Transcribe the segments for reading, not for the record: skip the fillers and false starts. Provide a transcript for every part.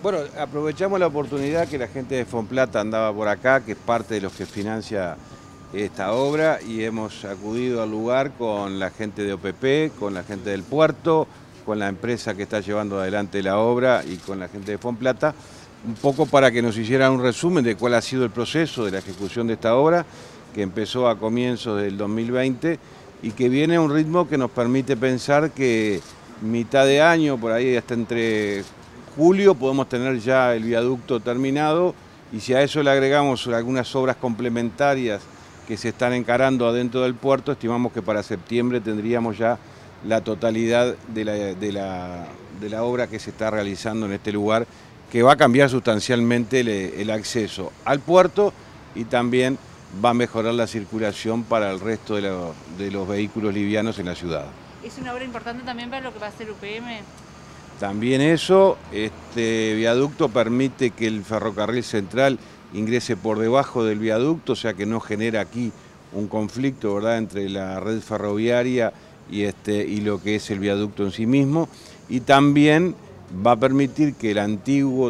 Bueno, aprovechamos la oportunidad que la gente de Fonplata andaba por acá, que es parte de los que financia esta obra, y hemos acudido al lugar con la gente de OPP, con la gente del puerto, con la empresa que está llevando adelante la obra y con la gente de Fonplata, un poco para que nos hicieran un resumen de cuál ha sido el proceso de la ejecución de esta obra, que empezó a comienzos del 2020 y que viene a un ritmo que nos permite pensar que mitad de año, por ahí hasta entre julio, podemos tener ya el viaducto terminado, y si a eso le agregamos algunas obras complementarias que se están encarando adentro del puerto, estimamos que para septiembre tendríamos ya la totalidad de la obra que se está realizando en este lugar, que va a cambiar sustancialmente el acceso al puerto y también va a mejorar la circulación para el resto de los vehículos livianos en la ciudad. ¿Es una obra importante también para lo que va a hacer UPM? También eso, este viaducto permite que el ferrocarril central ingrese por debajo del viaducto, o sea que no genera aquí un conflicto, ¿verdad?, entre la red ferroviaria y lo que es el viaducto en sí mismo, y también va a permitir que el antiguo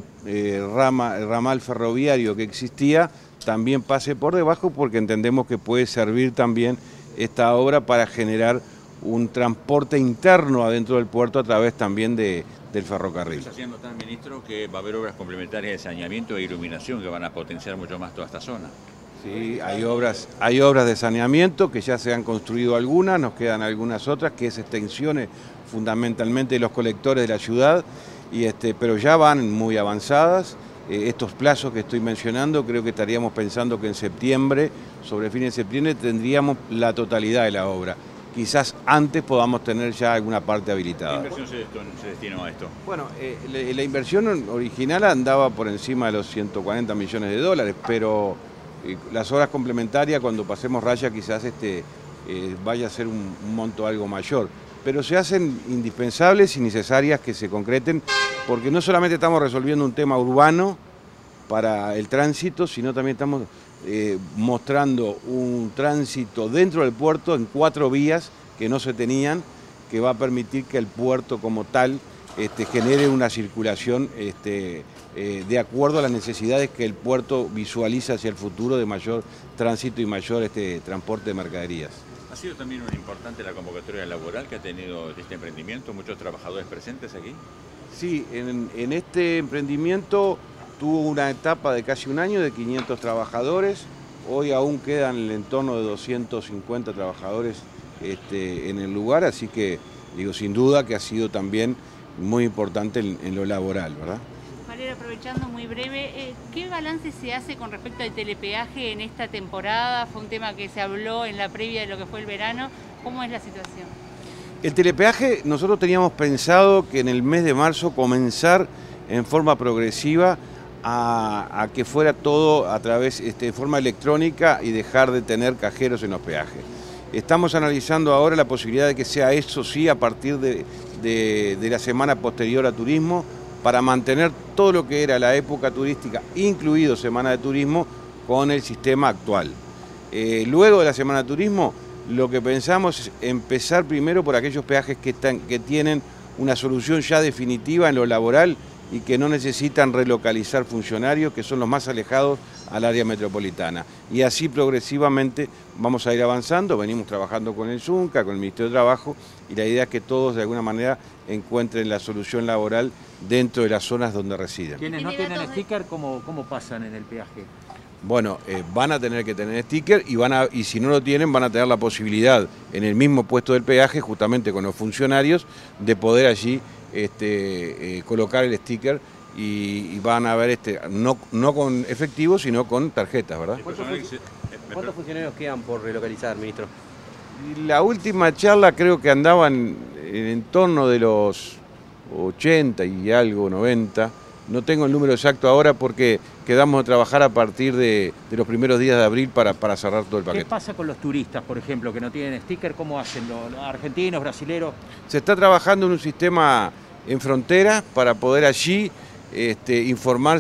ramal ferroviario que existía también pase por debajo, porque entendemos que puede servir también esta obra para generar un transporte interno adentro del puerto a través también del ferrocarril. Está haciendo tan, ministro, que va a haber obras complementarias de saneamiento e iluminación que van a potenciar mucho más toda esta zona. Sí, hay obras de saneamiento que ya se han construido algunas, nos quedan algunas otras, que es extensiones fundamentalmente de los colectores de la ciudad, pero ya van muy avanzadas. Estos plazos que estoy mencionando, creo que estaríamos pensando que en septiembre, sobre fines de septiembre, tendríamos la totalidad de la obra. Quizás antes podamos tener ya alguna parte habilitada. ¿Qué inversión se destinó a esto? Bueno, la inversión original andaba por encima de los 140 millones de dólares, pero las obras complementarias, cuando pasemos raya, quizás vaya a ser un monto algo mayor. Pero se hacen indispensables y necesarias que se concreten, porque no solamente estamos resolviendo un tema urbano para el tránsito, sino también estamos mostrando un tránsito dentro del puerto en 4 vías que no se tenían, que va a permitir que el puerto como tal genere una circulación de acuerdo a las necesidades que el puerto visualiza hacia el futuro, de mayor tránsito y mayor transporte de mercaderías. ¿Ha sido también una importante la convocatoria laboral que ha tenido este emprendimiento? ¿Muchos trabajadores presentes aquí? Sí, en este emprendimiento tuvo una etapa de casi un año de 500 trabajadores. Hoy aún quedan en el entorno de 250 trabajadores en el lugar, así que digo, sin duda que ha sido también muy importante en lo laboral, ¿verdad? Valeria, aprovechando muy breve, ¿qué balance se hace con respecto al telepeaje en esta temporada? Fue un tema que se habló en la previa de lo que fue el verano. ¿Cómo es la situación? El telepeaje, nosotros teníamos pensado que en el mes de marzo comenzar en forma progresiva a que fuera todo a través de forma electrónica y dejar de tener cajeros en los peajes. Estamos analizando ahora la posibilidad de que sea eso sí a partir de la semana posterior a turismo, para mantener todo lo que era la época turística, incluido Semana de Turismo, con el sistema actual. Luego de la Semana de Turismo, lo que pensamos es empezar primero por aquellos peajes que tienen una solución ya definitiva en lo laboral y que no necesitan relocalizar funcionarios, que son los más alejados al área metropolitana. Y así progresivamente vamos a ir avanzando. Venimos trabajando con el Zunca, con el Ministerio de Trabajo, y la idea es que todos de alguna manera encuentren la solución laboral dentro de las zonas donde residen. ¿Quienes no tienen sticker, cómo pasan en el peaje? Bueno, van a tener que tener sticker y si no lo tienen van a tener la posibilidad en el mismo puesto del peaje, justamente con los funcionarios, de poder allí colocar el sticker y van a ver no con efectivo, sino con tarjetas, ¿verdad? ¿Cuántos funcionarios quedan por relocalizar, ministro? La última charla creo que andaban en torno de los 80 y algo, 90. No tengo el número exacto ahora porque quedamos a trabajar a partir de los primeros días de abril para cerrar todo el paquete. ¿Qué pasa con los turistas, por ejemplo, que no tienen sticker? ¿Cómo hacen los argentinos, brasileros? Se está trabajando en un sistema en frontera para poder allí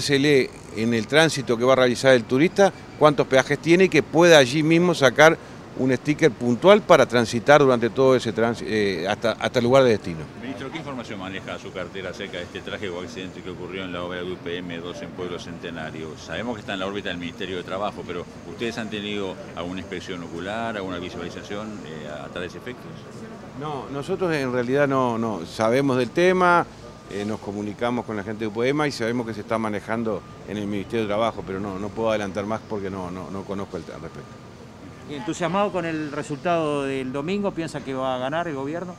informársele en el tránsito que va a realizar el turista cuántos peajes tiene y que pueda allí mismo sacar un sticker puntual para transitar durante todo ese hasta el lugar de destino. Ministro, ¿qué información maneja su cartera acerca de este trágico accidente que ocurrió en la obra de UPM2 en Pueblo Centenario? Sabemos que está en la órbita del Ministerio de Trabajo, pero ¿ustedes han tenido alguna inspección ocular, alguna visualización a tales efectos? No, nosotros en realidad no sabemos del tema, nos comunicamos con la gente de UPM y sabemos que se está manejando en el Ministerio de Trabajo, pero no puedo adelantar más porque no conozco al respecto. ¿Entusiasmado con el resultado del domingo? ¿Piensa que va a ganar el gobierno?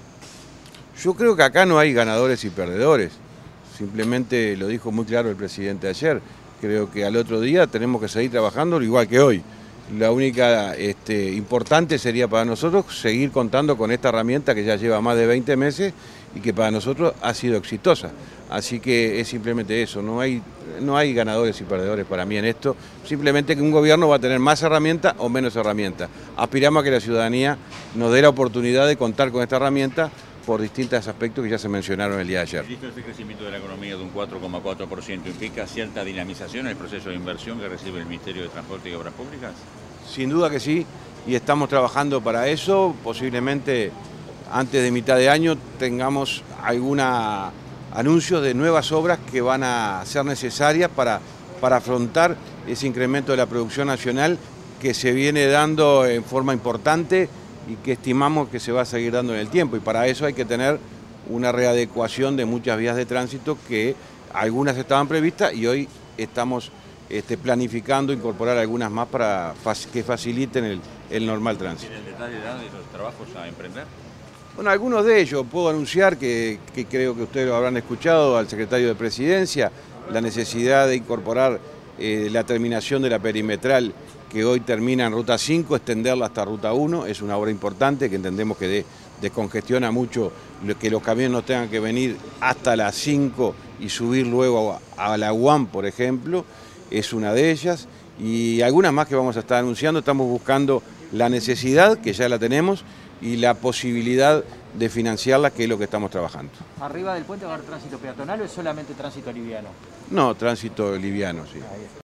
Yo creo que acá no hay ganadores y perdedores. Simplemente lo dijo muy claro el presidente ayer. Creo que al otro día tenemos que seguir trabajando igual que hoy. La única importante sería para nosotros seguir contando con esta herramienta que ya lleva más de 20 meses y que para nosotros ha sido exitosa. Así que es simplemente eso, no hay ganadores y perdedores para mí en esto, simplemente que un gobierno va a tener más herramientas o menos herramientas. Aspiramos a que la ciudadanía nos dé la oportunidad de contar con esta herramienta por distintos aspectos que ya se mencionaron el día de ayer. Ministro, este crecimiento de la economía de un 4,4% implica cierta dinamización en el proceso de inversión que recibe el Ministerio de Transporte y Obras Públicas. Sin duda que sí, y estamos trabajando para eso. Posiblemente antes de mitad de año tengamos algunos anuncios de nuevas obras que van a ser necesarias para afrontar ese incremento de la producción nacional que se viene dando en forma importante y que estimamos que se va a seguir dando en el tiempo. Y para eso hay que tener una readecuación de muchas vías de tránsito que algunas estaban previstas y hoy estamos planificando incorporar algunas más para que faciliten el normal tránsito. ¿Tiene el detalle de los trabajos a emprender? Bueno, algunos de ellos puedo anunciar que creo que ustedes lo habrán escuchado al secretario de Presidencia, la necesidad de incorporar la terminación de la perimetral que hoy termina en Ruta 5, extenderla hasta Ruta 1, es una obra importante que entendemos que descongestiona mucho que los camiones no tengan que venir hasta las 5 y subir luego a la UAM, por ejemplo, es una de ellas, y algunas más que vamos a estar anunciando. Estamos buscando la necesidad, que ya la tenemos, y la posibilidad de financiarla, que es lo que estamos trabajando. ¿Arriba del puente va a haber tránsito peatonal o es solamente tránsito liviano? No, tránsito liviano, sí.